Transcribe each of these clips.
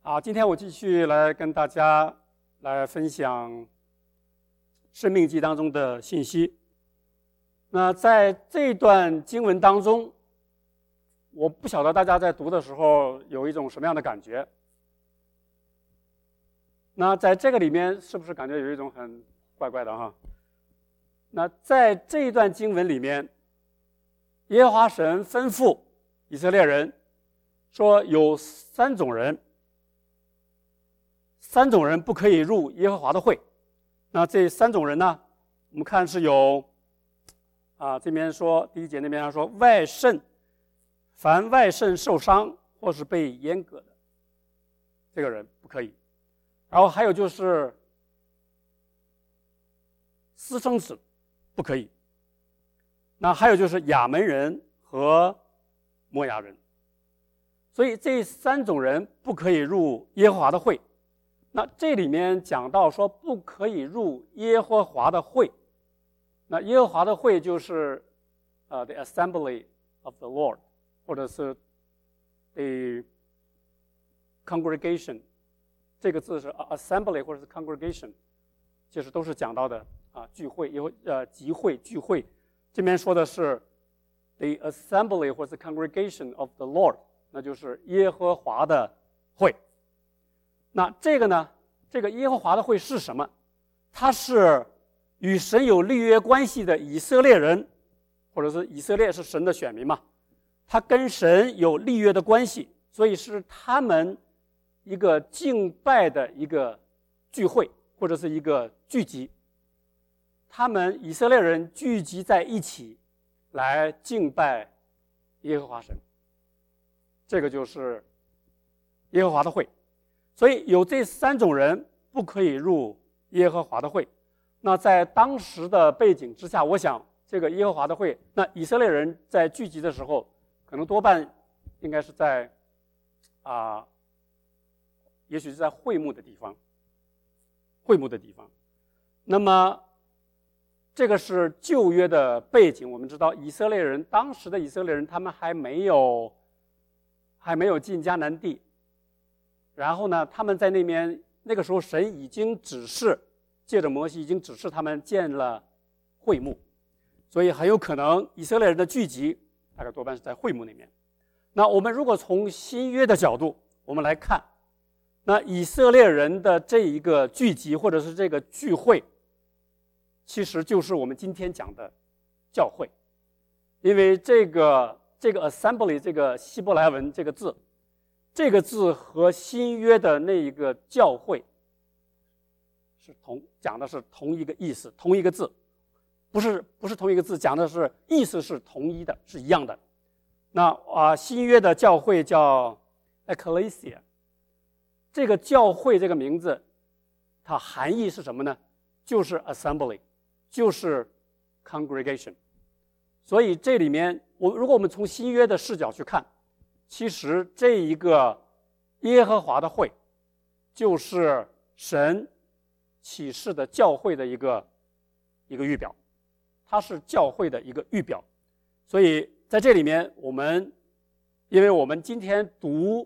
好，今天我继续来跟大家来分享《申命记》当中的信息。那在这段经文当中，我不晓得大家在读的时候有一种什么样的感觉。那在这个里面，是不是感觉有一种很怪怪的哈？那在这一段经文里面，耶和华神吩咐以色列人说，有三种人不可以入耶和华的会。那这三种人呢，我们看是有这边说第一节那边说外肾，凡外肾受伤或是被阉割的，这个人不可以。然后还有就是私生子不可以。那还有就是亚门人和摩押人。所以这三种人不可以入耶和华的会。那这里面讲到说不可以入耶和华的会。那耶和华的会就是the assembly of the Lord， 或者是 the congregation， 这个字是 assembly 或者是 congregation， 其实都是讲到的聚会，集会聚会。这边说的是 the assembly 或者是 congregation of the Lord， 那就是耶和华的会。那这个呢，这个耶和华的会是什么？它是与神有立约关系的以色列人，或者是以色列是神的选民嘛，他跟神有立约的关系，所以是他们一个敬拜的一个聚会，或者是一个聚集。他们以色列人聚集在一起来敬拜耶和华神，这个就是耶和华的会。所以有这三种人不可以入耶和华的会。那在当时的背景之下，我想这个耶和华的会，那以色列人在聚集的时候，可能多半应该是在也许是在会幕的地方。那么这个是旧约的背景。我们知道当时的以色列人他们还没有进迦南地。然后呢，他们在那个时候神已经指示，借着摩西已经指示他们建了会幕，所以很有可能以色列人的聚集大概多半是在会幕那边。那我们如果从新约的角度我们来看，那以色列人的这一个聚集或者是这个聚会，其实就是我们今天讲的教会。因为这个 assembly 这个希伯来文这个字和新约的那一个教会讲的是同一个意思，同一个字，不是同一个字，讲的是意思是同一的，是一样的。那新约的教会叫 ecclesia， 这个教会这个名字它含义是什么呢？就是 assembly， 就是 congregation。 所以这里面如果我们从新约的视角去看，其实这一个耶和华的会就是神启示的教会的一个预表，它是教会的一个预表。所以在这里面因为我们今天读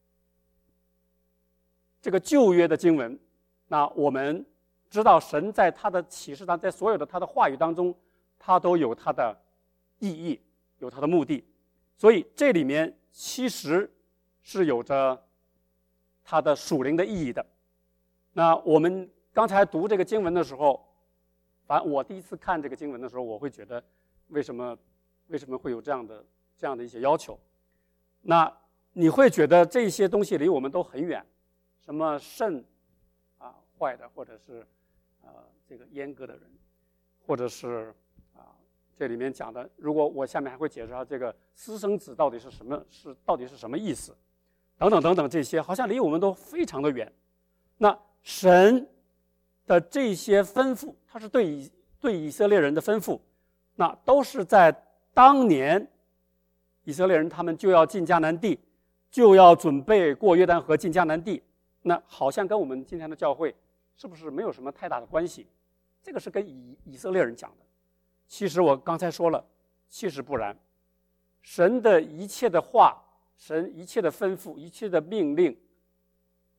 这个旧约的经文，那我们知道神在他的启示当中，在所有的他的话语当中，他都有他的意义，有他的目的。所以这里面其实是有着它的属灵的意义的。那我们刚才读这个经文的时候，反正我第一次看这个经文的时候，我会觉得为什么会有这样的一些要求？那你会觉得这些东西离我们都很远，什么肾坏的，或者是这个阉割的人，或者是这里面讲的，如果我下面还会解释这个私生子到底是什么意思，等等等等，这些好像离我们都非常的远。那神的这些吩咐，他是对以色列人的吩咐，那都是在当年以色列人他们就要进迦南地，就要准备过约旦河进迦南地。那好像跟我们今天的教会是不是没有什么太大的关系？这个是跟以色列人讲的。其实我刚才说了，其实不然。神的一切的话，神一切的吩咐，一切的命令，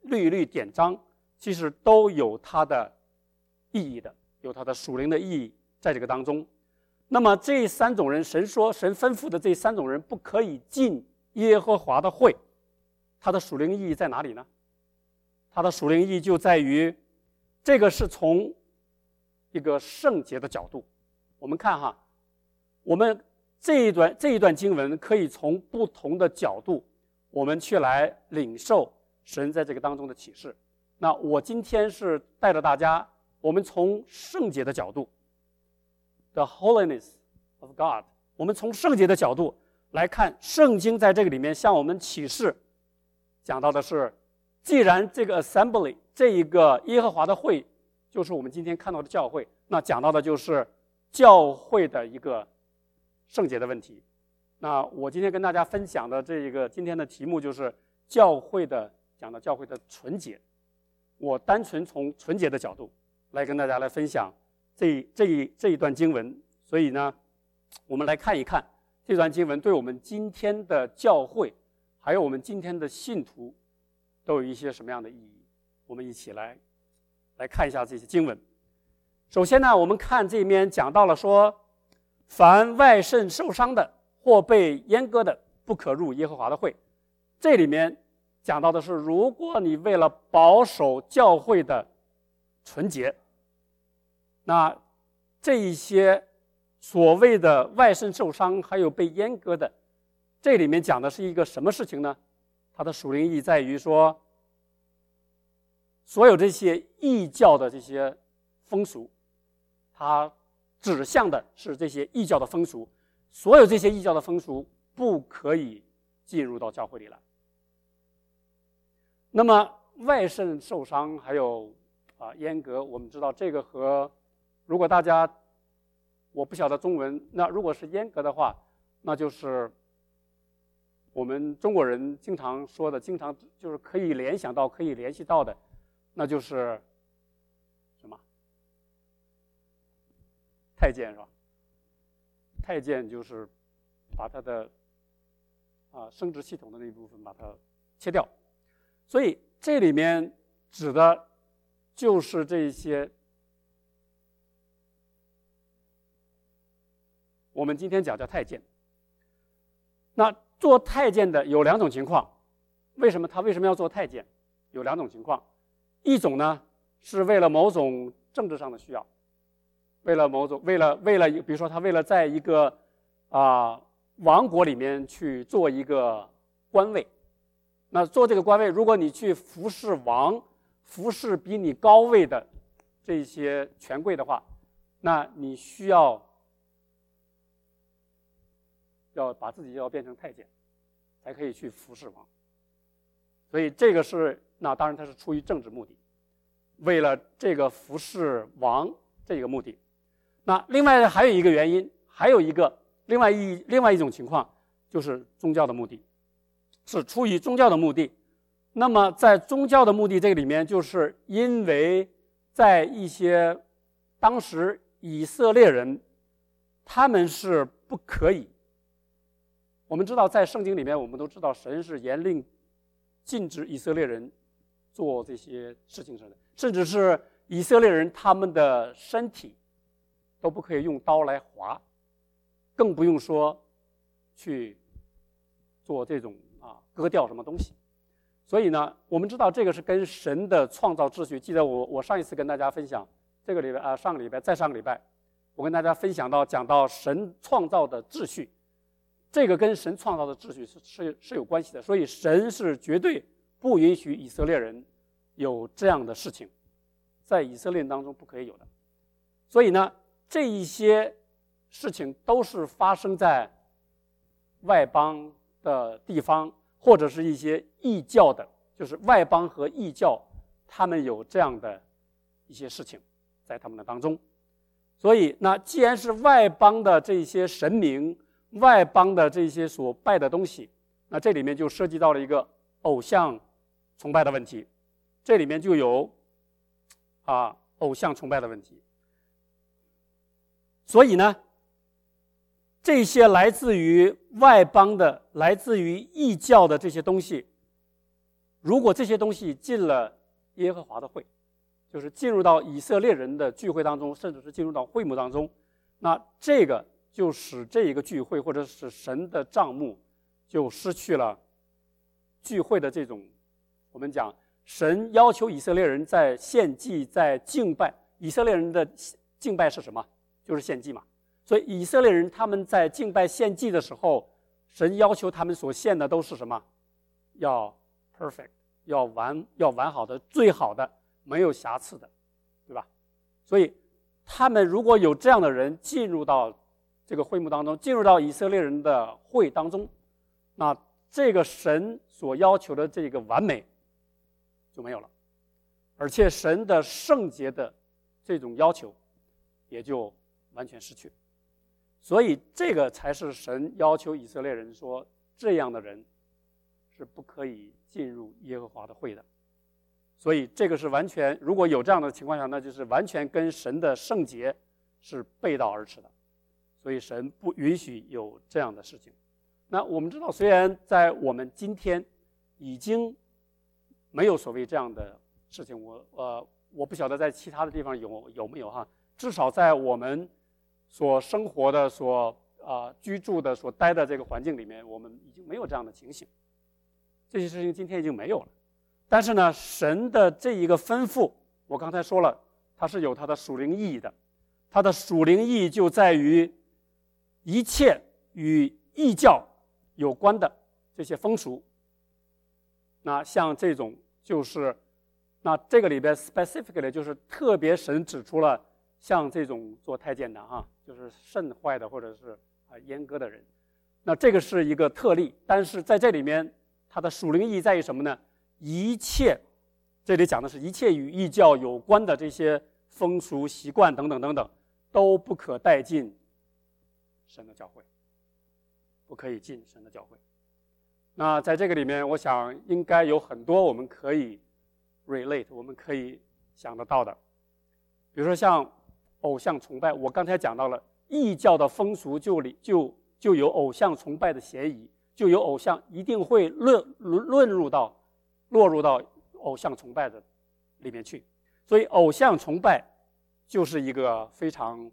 律例典章，其实都有它的意义的，有它的属灵的意义在这个当中。那么这三种人，神说神吩咐的这三种人不可以进耶和华的会，它的属灵意义在哪里呢？它的属灵意义就在于，这个是从一个圣洁的角度。我们看哈，我们这一段经文可以从不同的角度，我们去来领受神在这个当中的启示。那我今天是带着大家，我们从圣洁的角度 ，the holiness of God， 我们从圣洁的角度来看圣经在这个里面向我们启示，讲到的是，既然这个 assembly 这一个耶和华的会，就是我们今天看到的教会，那讲到的就是教会的一个圣洁的问题。那我今天跟大家分享的这一个今天的题目就是讲到教会的纯洁。我单纯从纯洁的角度来跟大家来分享这一段经文。所以呢，我们来看一看这段经文对我们今天的教会，还有我们今天的信徒，都有一些什么样的意义。我们一起来看一下这些经文。首先呢，我们看这边讲到了说，凡外肾受伤的或被阉割的，不可入耶和华的会。这里面讲到的是，如果你为了保守教会的纯洁，那这一些所谓的外肾受伤还有被阉割的，这里面讲的是一个什么事情呢？它的属灵意义在于说，所有这些异教的这些风俗，它指向的是这些异教的风俗，所有这些异教的风俗不可以进入到教会里来。那么外肾受伤还有阉割，我们知道这个和，如果大家我不晓得中文，那如果是阉割的话，那就是我们中国人经常说的，经常就是可以联想到、可以联系到的，那就是什么？太监是吧？太监就是把他的生殖系统的那一部分把它切掉。所以这里面指的就是这些我们今天讲叫太监。那做太监的有两种情况，为什么要做太监？有两种情况，一种呢是为了某种政治上的需要，为了比如说他为了在一个王国里面去做一个官位。那做这个官位，如果你去服侍王，服侍比你高位的这些权贵的话，那你需要把自己要变成太监，才可以去服侍王。所以这个是，那当然它是出于政治目的，为了这个服侍王这个目的。那另外还有一个原因，还有一个另外一种情况，就是宗教的目的。是出于宗教的目的。那么在宗教的目的这个里面，就是因为在一些当时以色列人，他们是不可以，我们知道在圣经里面我们都知道神是严令禁止以色列人做这些事情上的，甚至是以色列人他们的身体都不可以用刀来划，更不用说去做这种割掉什么东西。所以呢，我们知道这个是跟神的创造秩序。记得我上一次跟大家分享，这个礼拜上个礼拜再上个礼拜，我跟大家分享到讲到神创造的秩序，这个跟神创造的秩序是有关系的。所以神是绝对不允许以色列人有这样的事情，在以色列人当中不可以有的。所以呢，这一些事情都是发生在外邦的地方，或者是一些异教的，就是外邦和异教，他们有这样的一些事情在他们的当中。所以那既然是外邦的这些神明，外邦的这些所拜的东西，那这里面就涉及到了一个偶像崇拜的问题，这里面就有偶像崇拜的问题。所以呢，这些来自于外邦的、来自于异教的这些东西， 如果这些东西进了耶和华的会，就是进入到以色列人的聚会当中，甚至是进入到会幕当中，那这个就使这一个聚会或者是神的帐幕就失去了聚会的这种，我们讲神要求以色列人在献祭在敬拜，以色列人的敬拜是什么？就是献祭嘛。所以以色列人他们在敬拜献祭的时候，神要求他们所献的都是什么？要 perfect， 要完好的，最好的，没有瑕疵的，对吧？所以他们如果有这样的人进入到这个会幕当中，进入到以色列人的会当中，那这个神所要求的这个完美就没有了，而且神的圣洁的这种要求也就完全失去。所以这个才是神要求以色列人说，这样的人是不可以进入耶和华的会的。所以这个是完全，如果有这样的情况下，那就是完全跟神的圣洁是背道而驰的。所以神不允许有这样的事情。那我们知道，虽然在我们今天已经没有所谓这样的事情，我不晓得在其他的地方有没有哈，至少在我们所生活的、居住的、所待的这个环境里面，我们已经没有这样的情形。这些事情今天已经没有了。但是呢，神的这一个吩咐，我刚才说了，它是有它的属灵意义的。它的属灵意义就在于一切与异教有关的这些风俗。那像这种就是，那这个里边 specifically 就是特别神指出了，像这种做太监的哈，就是肾坏的或者是阉割的人，那这个是一个特例。但是在这里面，它的属灵意义在于什么呢？一切，这里讲的是一切与异教有关的这些风俗习惯等等等等，都不可带进神的教会，不可以进神的教会。那在这个里面，我想应该有很多我们可以 relate， 我们可以想得到的。比如说像偶像崇拜，我刚才讲到了异教的风俗就有偶像崇拜的嫌疑，就有偶像一定会落入到偶像崇拜的里面去。所以偶像崇拜就是一个非常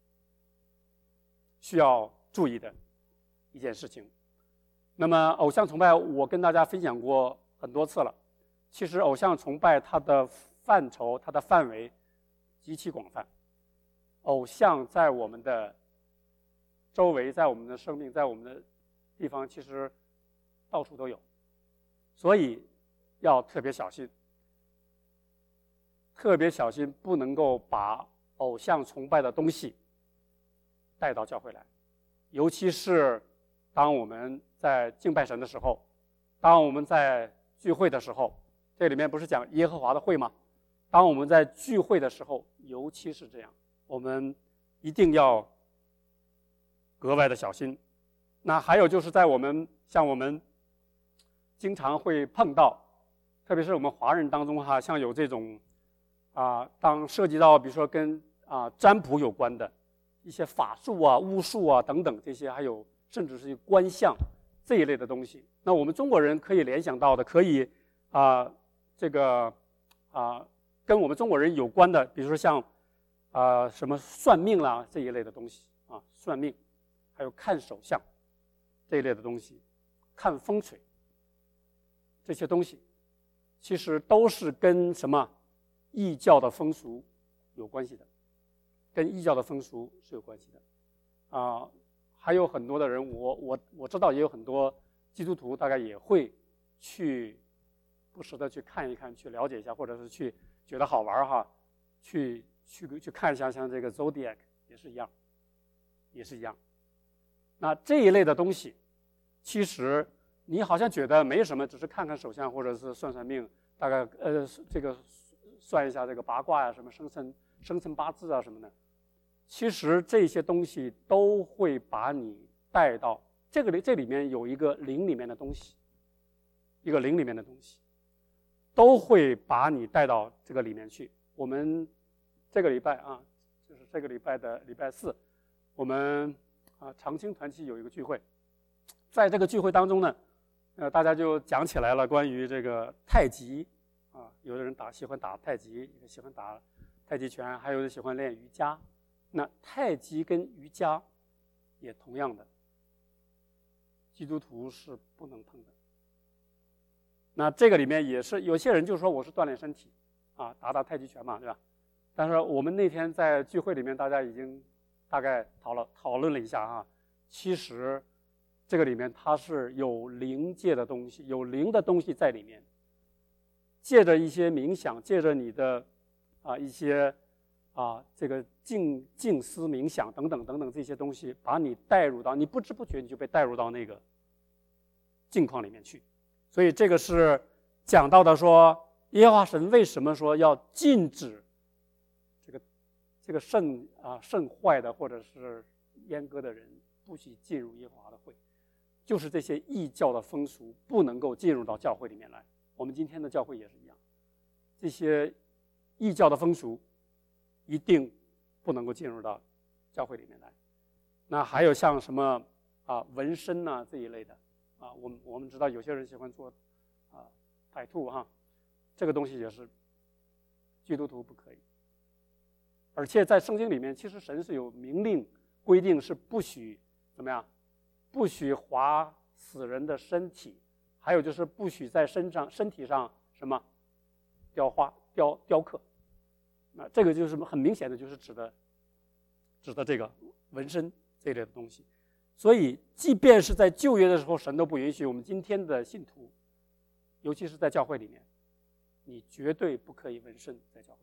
需要注意的一件事情。那么偶像崇拜我跟大家分享过很多次了，其实偶像崇拜它的范畴它的范围极其广泛，偶像在我们的周围，在我们的生命，在我们的地方，其实到处都有，所以要特别小心，特别小心，不能够把偶像崇拜的东西带到教会来。尤其是当我们在敬拜神的时候，当我们在聚会的时候，这里面不是讲耶和华的会吗？当我们在聚会的时候，尤其是这样，我们一定要格外的小心。那还有就是在我们经常会碰到，特别是我们华人当中哈，像有这种当涉及到比如说跟占卜有关的一些法术啊、巫术啊等等这些，还有甚至是观象这一类的东西，那我们中国人可以联想到的，可以跟我们中国人有关的，比如说像什么算命啦这一类的东西啊，算命，还有看手相这一类的东西，看风水这些东西，其实都是跟什么异教的风俗有关系的，跟异教的风俗是有关系的还有很多的人，我知道也有很多基督徒大概也会去不时的去看一看，去了解一下，或者是去觉得好玩哈，去看一下，像这个 Zodiac 也是一样。那这一类的东西，其实你好像觉得没什么，只是看看手相或者是算算命，大概这个算一下这个八卦呀，什么生辰八字啊什么的。其实这些东西都会把你带到这里面有一个灵里面的东西，都会把你带到这个里面去。我们这个礼拜就是这个礼拜的礼拜4，我们长青团契有一个聚会，在这个聚会当中呢， 大家就讲起来了关于这个太极啊，有的人喜欢打太极，有的喜欢打太极拳，还有的喜欢练瑜伽。那太极跟瑜伽也同样的，基督徒是不能碰的。那这个里面也是有些人就说我是锻炼身体啊，打太极拳嘛，对吧？但是我们那天在聚会里面，大家已经大概讨论了一下啊，其实这个里面它是有灵界的东西，有灵的东西在里面，借着一些冥想，借着你的一些这个静思冥想等等等等这些东西，把你带入到，你不知不觉你就被带入到那个境况里面去。所以这个是讲到的说，耶和华神为什么说要禁止这个甚坏的或者是阉割的人不许进入耶和华的会，就是这些异教的风俗不能够进入到教会里面来。我们今天的教会也是一样，这些异教的风俗一定不能够进入到教会里面来。那还有像什么纹身呐这一类的我们知道有些人喜欢做tattoo哈，这个东西也是基督徒不可以。而且在圣经里面，其实神是有明令规定，是不许怎么样，不许划死人的身体，还有就是不许在身体上什么雕刻。那这个就是很明显的就是指的这个纹身这类的东西。所以即便是在旧约的时候，神都不允许，我们今天的信徒，尤其是在教会里面，你绝对不可以纹身在教会里。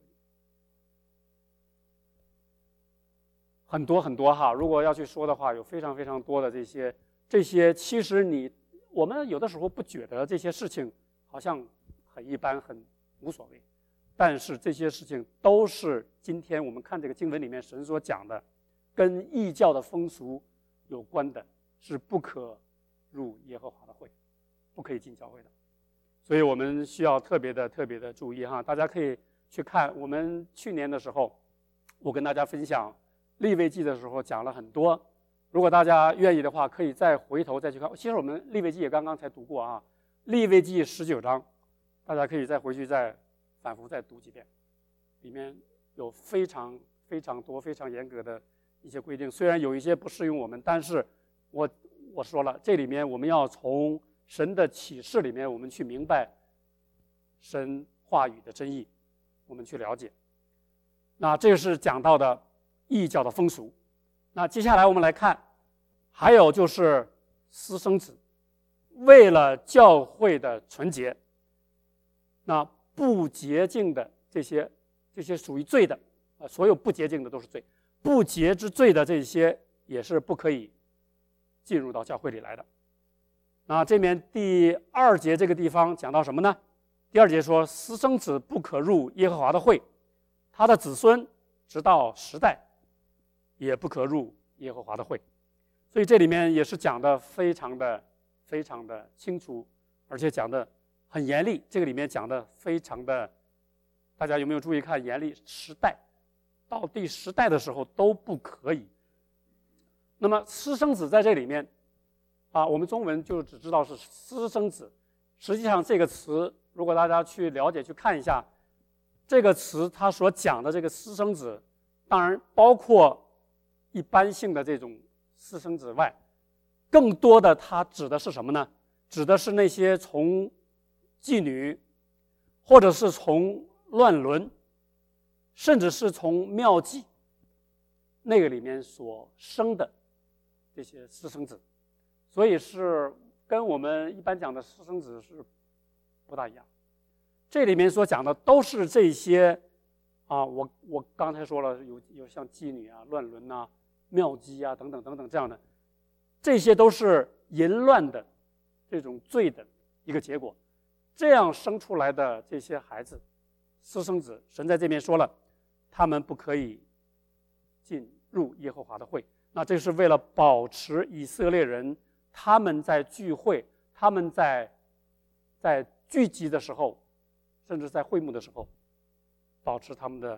很多很多哈，如果要去说的话，有非常非常多的这些，其实我们有的时候不觉得这些事情好像很一般，很无所谓，但是这些事情都是今天我们看这个经文里面神所讲的，跟异教的风俗有关的，是不可入耶和华的会，不可以进教会的。所以我们需要特别的注意哈。大家可以去看我们去年的时候，我跟大家分享利未记的时候讲了很多，如果大家愿意的话，可以再回头再去看。其实我们利未记也刚刚才读过啊，利未记19章，大家可以再回去再反复再读几遍，里面有非常非常多非常严格的一些规定，虽然有一些不适用我们，但是我说了，这里面我们要从神的启示里面，我们去明白神话语的真意，我们去了解。那这是讲到的异教的风俗。那接下来我们来看，还有就是私生子，为了教会的纯洁，那不洁净的这些属于罪的所有不洁净的都是罪，不洁之罪的这些也是不可以进入到教会里来的。那这边第2节这个地方讲到什么呢？第2节说，私生子不可入耶和华的会，他的子孙直到10代也不可入耶和华的会。所以这里面也是讲的非常的清楚，而且讲的很严厉。这个里面讲的非常的，大家有没有注意看严厉？10代到第10代的时候都不可以。那么私生子在这里面我们中文就只知道是私生子，实际上这个词如果大家去了解去看一下，这个词它所讲的这个私生子，当然包括一般性的这种私生子外，更多的它指的是什么呢？指的是那些从妓女，或者是从乱伦，甚至是从庙妓那个里面所生的这些私生子。所以是跟我们一般讲的私生子是不大一样。这里面所讲的都是这些我刚才说了，有像妓女乱伦庙妓等等等等这样的，这些都是淫乱的这种罪的一个结果。这样生出来的这些孩子，私生子，神在这边说了，他们不可以进入耶和华的会。那这是为了保持以色列人他们在聚会，他们在聚集的时候，甚至在会幕的时候，保持他们的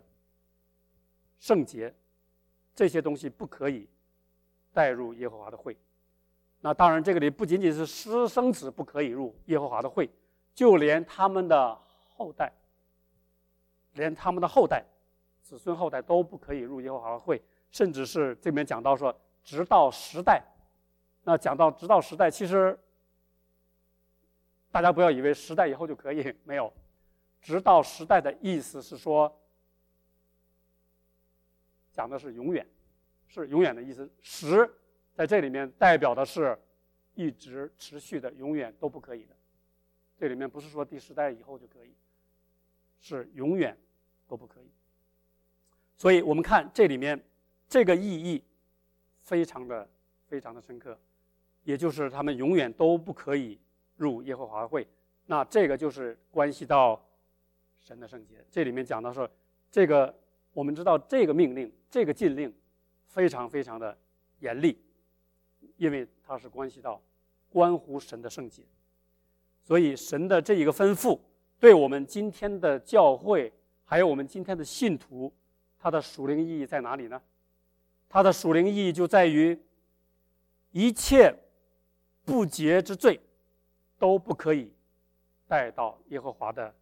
圣洁，这些东西不可以带入耶和华的会。 那当然，这个里不仅仅是私生子不可以入耶和华的会，就连他们的后代，子孙后代都不可以入耶和华的会，甚至是这边讲到说，直到10代。那讲到直到10代，其实大家不要以为10代以后就可以，没有，直到10代的意思是说，讲的是永远，是永远的意思。10在这里面代表的是一直持续的，永远都不可以的。这里面不是说第10代以后就可以，是永远都不可以。所以我们看这里面这个意义非常的深刻，也就是他们永远都不可以入耶和华的会。那这个就是关系到神的圣洁。这里面讲到说，这个我们知道这个命令，这个禁令非常的严厉，因为它是关乎神的圣洁。所以神的这一个吩咐对我们今天的教会还有我们今天的信徒，它的属灵意义在哪里呢？它的属灵意义就在于一切不洁之罪都不可以带到耶和华的，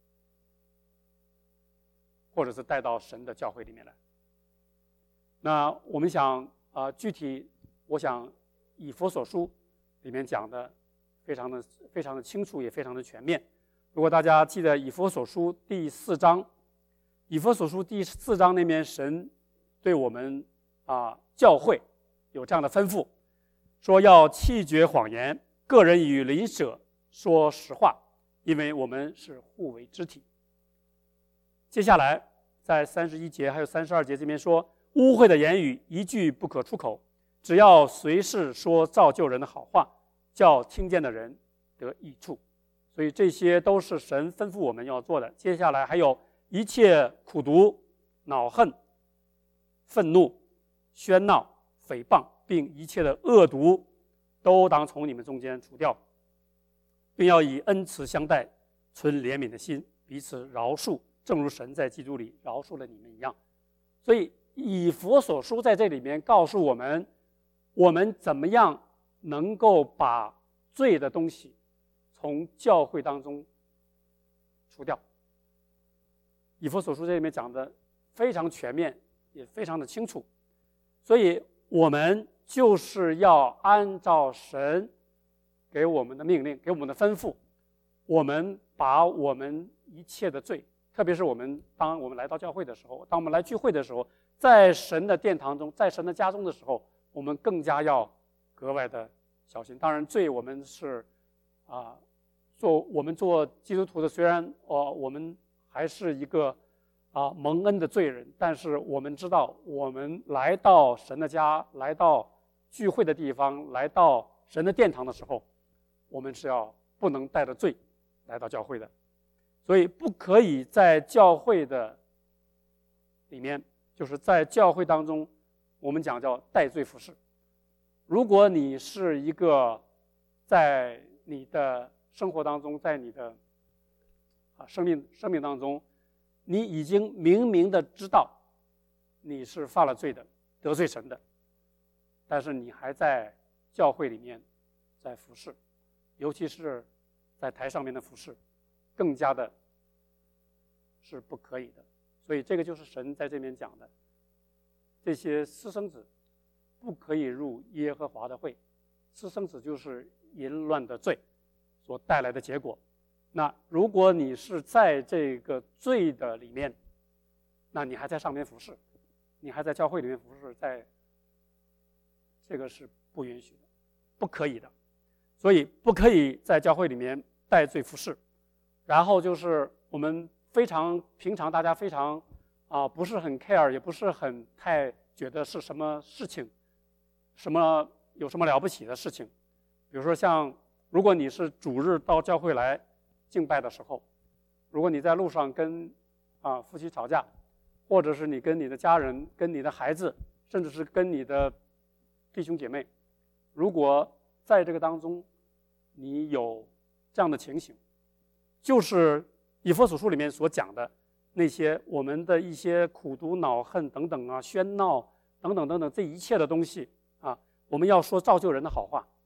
或者是带到神的教会里面来。那我们想具体我想以弗所书里面讲的非常的清楚，也非常的全面。如果大家记得以弗所书第4章，以弗所书第4章那边神对我们教会有这样的吩咐，说要弃绝谎言，个人与邻舍说实话，因为我们是互为肢体。接下来在31节还有32节这边说，污秽的言语一句不可出口，只要随时说造就人的好话，叫听见的人得益处。所以这些都是神吩咐我们要做的。接下来还有一切苦毒、恼恨、愤怒、喧闹、诽谤，并一切的恶毒，都当从你们中间除掉，并要以恩慈相待，存怜悯的心，彼此饶恕，正如神在基督里饶恕了你们一样。所以以弗所书在这里面告诉我们，我们怎么样能够把罪的东西从教会当中除掉。以弗所书这里面讲的非常全面，也非常的清楚。所以我们就是要按照神给我们的命令，给我们的吩咐，我们把我们一切的罪，特别是当我们来到教会的时候，当我们来聚会的时候，在神的殿堂中，在神的家中的时候，我们更加要格外的小心。当然罪我们是我们做基督徒的，虽然我们还是一个蒙恩的罪人，但是我们知道，我们来到神的家，来到聚会的地方，来到神的殿堂的时候，我们是不能带着罪来到教会的。所以不可以在教会的里面，就是在教会当中，我们讲叫带罪服侍。如果你是一个在你的生活当中，在你的生命当中，你已经明的知道你是犯了罪的，得罪神的，但是你还在教会里面在服侍，尤其是在台上面的服侍，更加的是不可以的。所以这个就是神在这边讲的，这些私生子不可以入耶和华的会。私生子就是淫乱的罪所带来的结果。那如果你是在这个罪的里面，那你还在上面服侍，你还在教会里面服侍，这个是不允许的，不可以的。所以不可以在教会里面带罪服侍。然后就是我们平常大家非常不是很 care， 也不是很太觉得是什么事情，有什么了不起的事情。比如说像如果你是主日到教会来敬拜的时候，如果你在路上跟夫妻吵架，或者是你跟你的家人、跟你的孩子，甚至是跟你的弟兄姐妹，如果在这个当中你有这样的情形，就是以弗所书里面所讲的那些我们的一些苦毒、恼恨等等喧闹等等这一切的东西我们要说造就人的好话，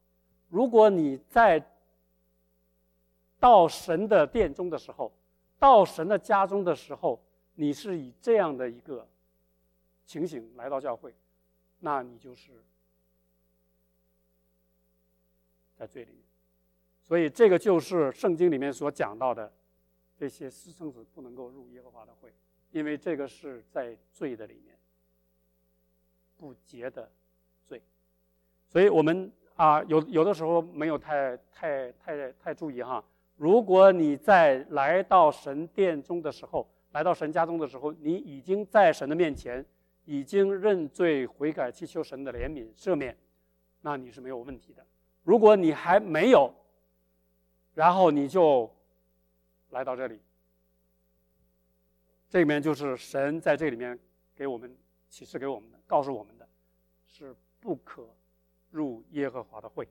如果你在到神的殿中的时候，到神的家中的时候，你是以这样的一个情形来到教会，那你就是在罪里面。所以这个就是圣经里面所讲到的，这些私生子不能够入耶和华的会，因为这个是在罪的里面，不洁的罪。所以我们有的时候没有太注意哈。如果你在来到神殿中的时候，来到神家中的时候，你已经在神的面前已经认罪悔改，祈求神的怜悯赦免，那你是没有问题的。如果你还没有，然后你就来到这里，这里面就是神在这里面给我们启示给我们的，告诉我们的是不可入耶和华的会。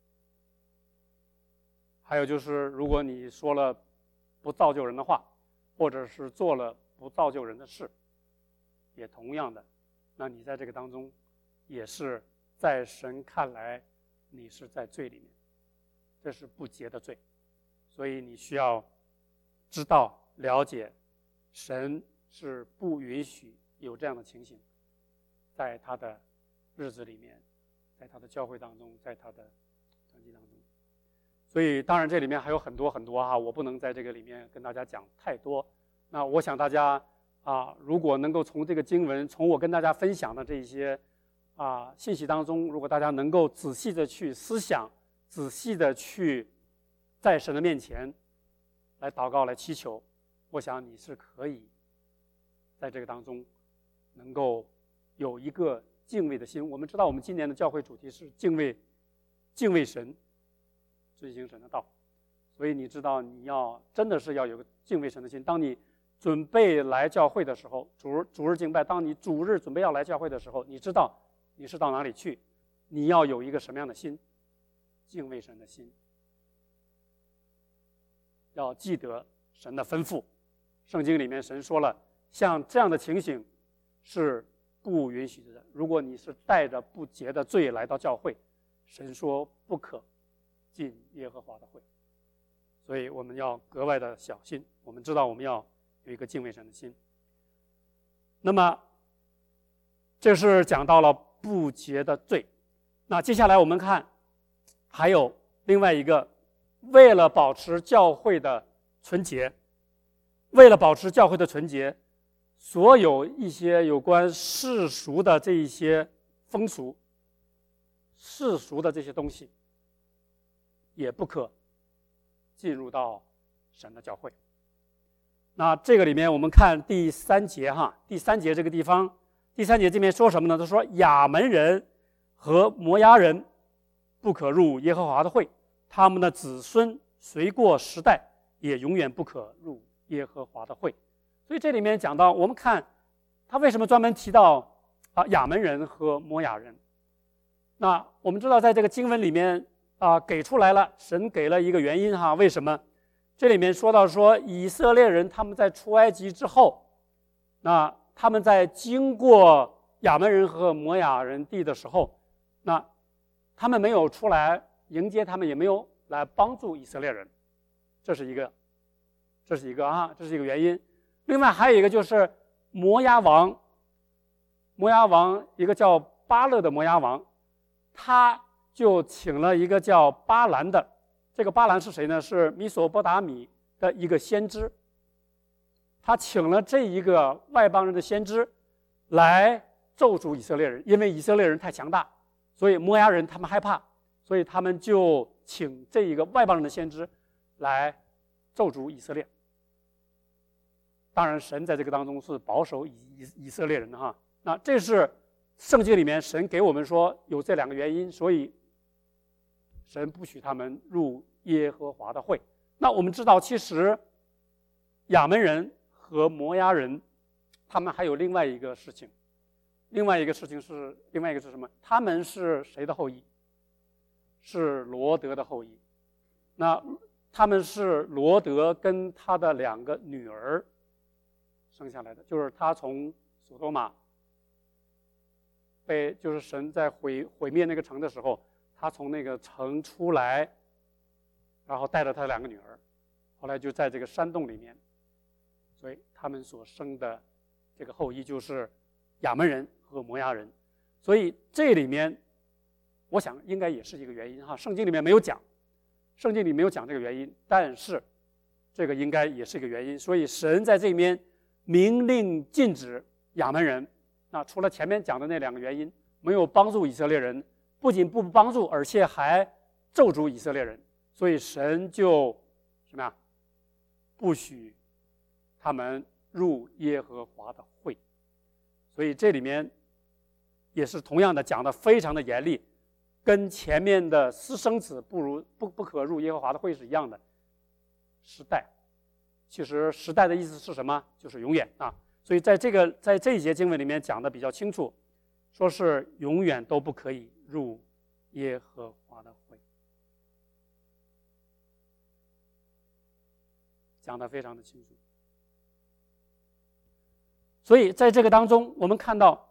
还有就是，如果你说了不造就人的话，或者是做了不造就人的事，也同样的，那你在这个当中也是在神看来你是在罪里面，这是不洁的罪。所以你需要知道了解，神是不允许有这样的情形在他的日子里面，在他的教会当中，在他的团体当中。所以当然这里面还有很多我不能在这个里面跟大家讲太多。那我想大家如果能够从这个经文，从我跟大家分享的这些信息当中，如果大家能够仔细的去思想，仔细的去在神的面前来祷告来祈求，我想你是可以在这个当中能够有一个敬畏的心。我们知道我们今年的教会主题是敬畏神，遵行神的道。所以你知道你真的是要有个敬畏神的心。当你准备来教会的时候，主日敬拜，当你主日准备要来教会的时候，你知道你是到哪里去，你要有一个什么样的心，敬畏神的心，要记得神的吩咐。圣经里面神说了，像这样的情形是不允许的。如果你是带着不洁的罪来到教会，神说不可进耶和华的会。所以我们要格外的小心。我们知道我们要有一个敬畏神的心。那么这是讲到了不洁的罪。那接下来我们看还有另外一个，为了保持教会的纯洁，所有一些有关世俗的这一些风俗，世俗的这些东西也不可进入到神的教会。那这个里面我们看第三节第三节这个地方，第三节这边说什么呢？他说亚门人和摩押人不可入耶和华的会，他们的子孙随过时代也永远不可入耶和华的会。所以这里面讲到，我们看他为什么专门提到亚门人和摩押人。那我们知道在这个经文里面给出来了，神给了一个原因为什么？这里面说到说以色列人他们在出埃及之后，那他们在经过亚门人和摩押人地的时候，那他们没有出来迎接他们，也没有来帮助以色列人，这是一个原因。另外还有一个就是摩押王一个叫巴勒的摩押王，他就请了一个叫巴兰的，这个巴兰是谁呢？是米索波达米的一个先知。他请了这一个外邦人的先知来咒诅以色列人，因为以色列人太强大，所以摩押人他们害怕，所以他们就请这一个外邦人的先知来咒诅以色列。当然神在这个当中是保守以色列人的那这是圣经里面神给我们说有这两个原因，所以神不许他们入耶和华的会。那我们知道其实亚门人和摩押人他们还有另外一个事情是什么？他们是谁的后裔？是罗德的后裔。那他们是罗德跟他的两个女儿生下来的，就是他从索多玛就是神在毁灭那个城的时候， 他从那个城出来，然后带着他2个女儿，后来就在这个山洞里面，所以他们所生的这个后裔就是亚扪人和摩押人。所以这里面我想应该也是一个原因哈，圣经里面没有讲这个原因，但是这个应该也是一个原因。所以神在这里面明令禁止亚扪人，那除了前面讲的那2个原因，没有帮助以色列人，不仅不帮助，而且还咒诅以色列人，所以神就什么呀？不许他们入耶和华的会。所以这里面也是同样的讲的非常的严厉，跟前面的私生子不可入耶和华的会是一样的。时代，其实时代的意思是什么？就是永远啊。所以在这一节经文里面讲的比较清楚，说是永远都不可以入耶和华的会，讲得非常的清楚。所以在这个当中，我们看到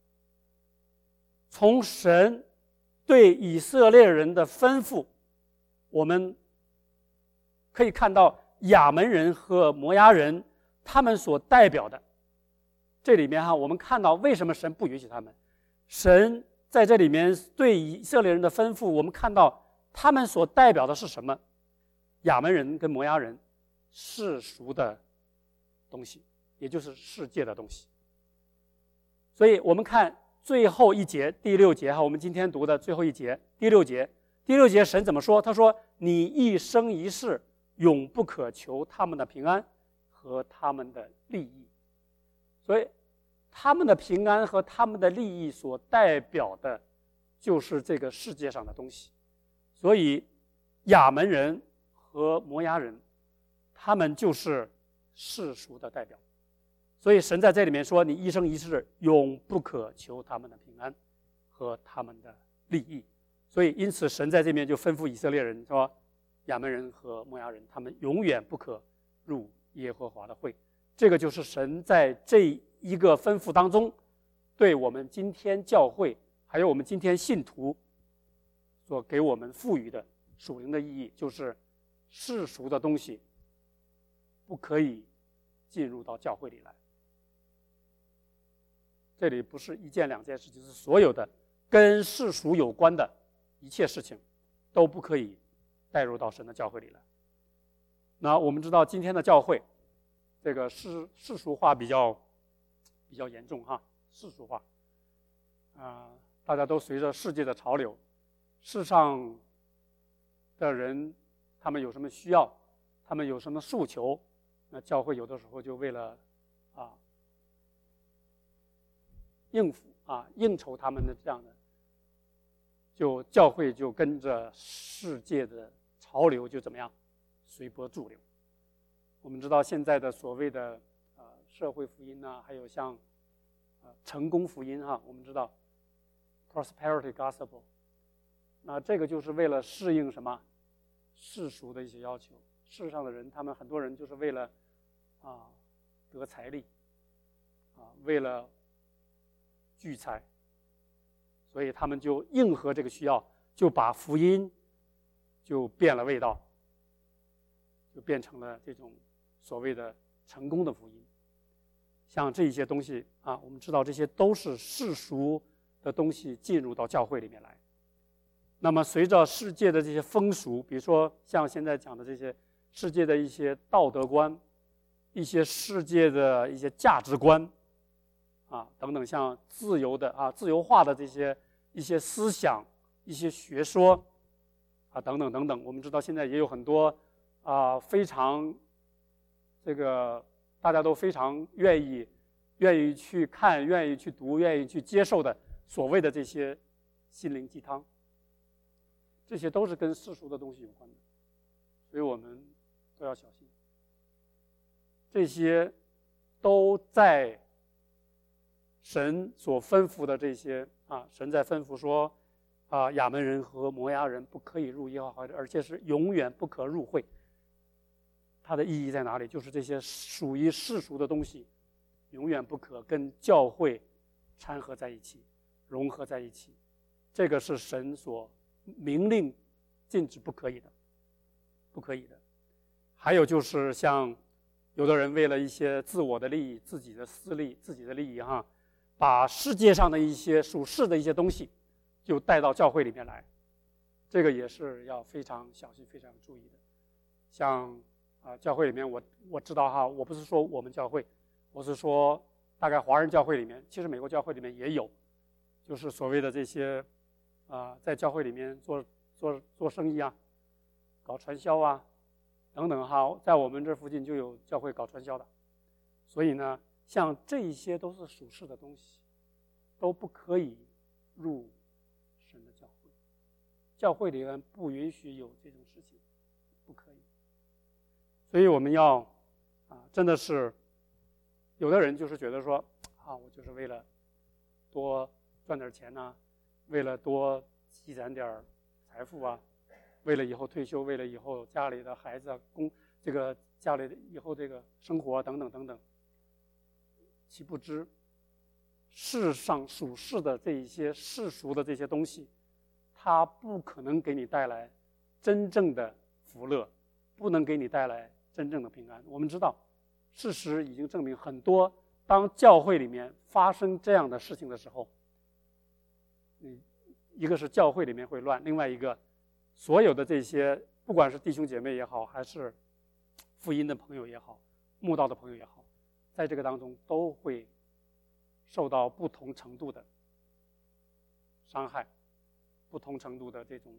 从神对以色列人的吩咐，我们可以看到亚扪人和摩押人他们所代表的，这里面哈，我们看到为什么神不允许他们。神在这里面对以色列人的吩咐，我们看到他们所代表的是什么？亚扪人跟摩押人世俗的东西，也就是世界的东西。所以我们看最后一节第6节哈，我们今天读的最后一节第6节，神怎么说？他说：“你一生一世永不可求他们的平安和他们的利益。”所以他们的平安和他们的利益所代表的就是这个世界上的东西。所以亚扪人和摩押人他们就是世俗的代表。所以神在这里面说，你一生一世永不可求他们的平安和他们的利益。所以因此神在这边就吩咐以色列人说，亚扪人和摩押人他们永远不可入耶和华的会。这个就是神在这一个吩咐当中对我们今天教会还有我们今天信徒所给我们赋予的属灵的意义，就是世俗的东西不可以进入到教会里来。这里不是1件2件事情，是所有的跟世俗有关的一切事情都不可以带入到神的教会里来。那我们知道今天的教会这个世俗化比较严重哈，世俗化大家都随着世界的潮流，世上的人他们有什么需要，他们有什么诉求，那教会有的时候就为了应酬他们的这样的，就教会就跟着世界的潮流就怎么样随波逐流。我们知道现在的所谓的社会福音还有像成功福音我们知道 prosperity gospel， 那这个就是为了适应什么世俗的一些要求。世上的人他们很多人就是为了得财力为了聚财，所以他们就应和这个需要，就把福音就变了味道，就变成了这种所谓的成功的福音。像这一些东西我们知道这些都是世俗的东西进入到教会里面来。那么随着世界的这些风俗，比如说像现在讲的这些世界的一些道德观，一些世界的一些价值观等等，像自由化的这些一些思想、一些学说等等等等。我们知道现在也有很多非常这个大家都非常愿意去看、愿意去读、愿意去接受的所谓的这些心灵鸡汤，这些都是跟世俗的东西有关的，所以我们都要小心。这些都在神所吩咐的这些神在吩咐说亚扪人和摩押人不可以入耶和华，而且是永远不可入会。它的意义在哪里？就是这些属于世俗的东西永远不可跟教会掺合在一起、融合在一起。这个是神所明令禁止不可以的，不可以的。还有就是像有的人为了一些自我的利益、自己的私利、自己的利益把世界上的一些属世的一些东西就带到教会里面来，这个也是要非常小心、非常注意的。像教会里面我知道我不是说我们教会，我是说大概华人教会里面，其实美国教会里面也有，就是所谓的这些在教会里面做生意搞传销等等在我们这附近就有教会搞传销的。所以呢，像这一些都是属世的东西，都不可以入神的教会。教会里面不允许有这种事情，不可以。所以我们要真的是，有的人就是觉得说我就是为了多赚点钱为了多积攒点财富为了以后退休，为了以后家里的孩子这个家里的以后这个生活等等等等，岂不知世上属世的这一些世俗的这些东西，它不可能给你带来真正的福乐，不能给你带来真正的平安。我们知道事实已经证明，很多当教会里面发生这样的事情的时候，一个是教会里面会乱，另外一个所有的这些不管是弟兄姐妹也好，还是福音的朋友也好，慕道的朋友也好，在这个当中都会受到不同程度的伤害，不同程度的这种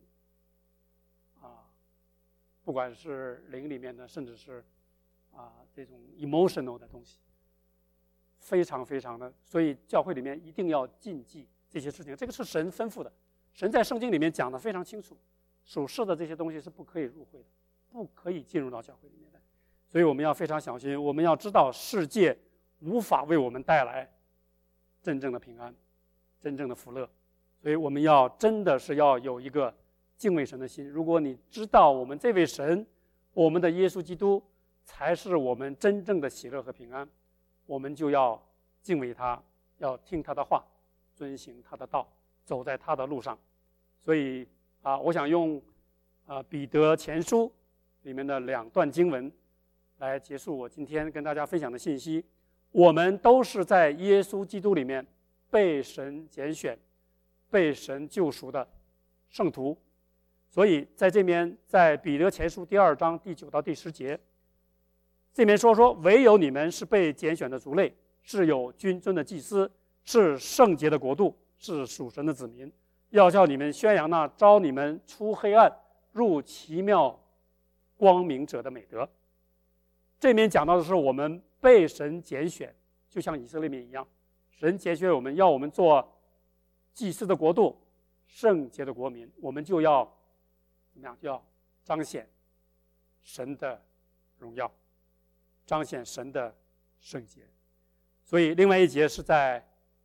不管是灵里面的，甚至是这种 emotional 的东西，非常非常的，所以教会里面一定要禁忌这些事情。这个是神吩咐的，神在圣经里面讲得非常清楚，属世的这些东西是不可以入会的，不可以进入到教会里面来。所以我们要非常小心，我们要知道世界无法为我们带来真正的平安，真正的福乐。所以我们要真的是要有一个敬畏神的心。如果你知道我们这位神，我们的耶稣基督才是我们真正的喜乐和平安，我们就要敬畏他，要听他的话，遵行他的道，走在他的路上。所以我想用彼得前书里面的2段经文来结束我今天跟大家分享的信息。我们都是在耶稣基督里面被神拣选、被神救赎的圣徒。所以在这边，在彼得前书第2章第9到第10节，这边说唯有你们是被拣选的族类，是有君尊的祭司，是圣洁的国度，是属神的子民，要叫你们宣扬那召你们出黑暗入奇妙光明者的美德。这边讲到的是我们被神拣选，就像以色列民一样，神拣选我们，要我们做祭司的国度，圣洁的国民，我们就要怎么样？就要彰显神的荣耀，彰显神的圣洁。所以另外一节是在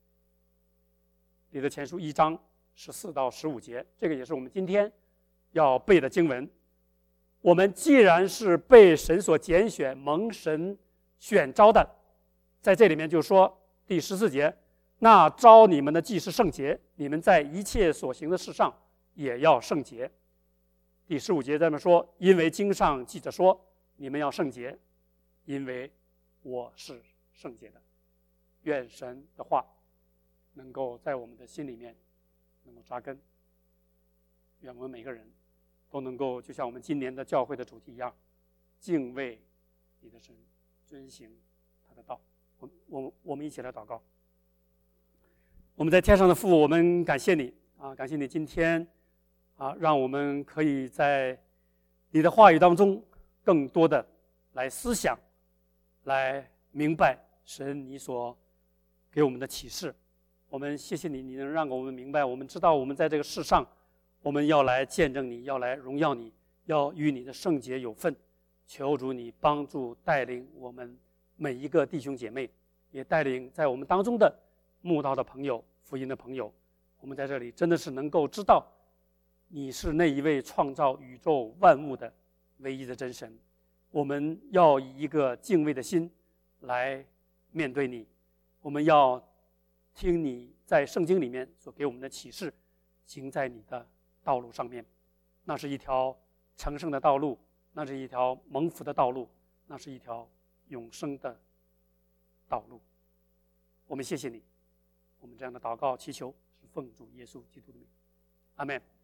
彼得前书1章14到15节，这个也是我们今天要背的经文。我们既然是被神所拣选、蒙神选召的，在这里面就说第14节，那召你们的既是圣洁，你们在一切所行的事上也要圣洁。第15节这么说，因为经上记着说，你们要圣洁，因为我是圣洁的。愿神的话能够在我们的心里面能够扎根，愿我们每个人都能够就像我们今年的教会的主题一样，敬畏你的神，遵行他的道。我们一起来祷告。我们在天上的父，我们感谢你感谢你今天让我们可以在你的话语当中更多的来思想，来明白神你所给我们的启示。我们谢谢你，你能让我们明白，我们知道我们在这个世上，我们要来见证你，要来荣耀你，要与你的圣洁有份。求主你帮助带领我们每一个弟兄姐妹，也带领在我们当中的慕道的朋友、福音的朋友，我们在这里真的是能够知道你是那一位创造宇宙万物的唯一的真神。我们要以一个敬畏的心来面对你，我们要听你在圣经里面所给我们的启示，行在你的道路上面，那是一条成圣的道路，那是一条蒙福的道路，那是一条永生的道路。我们谢谢你，我们这样的祷告祈求是奉主耶稣基督的名，阿们。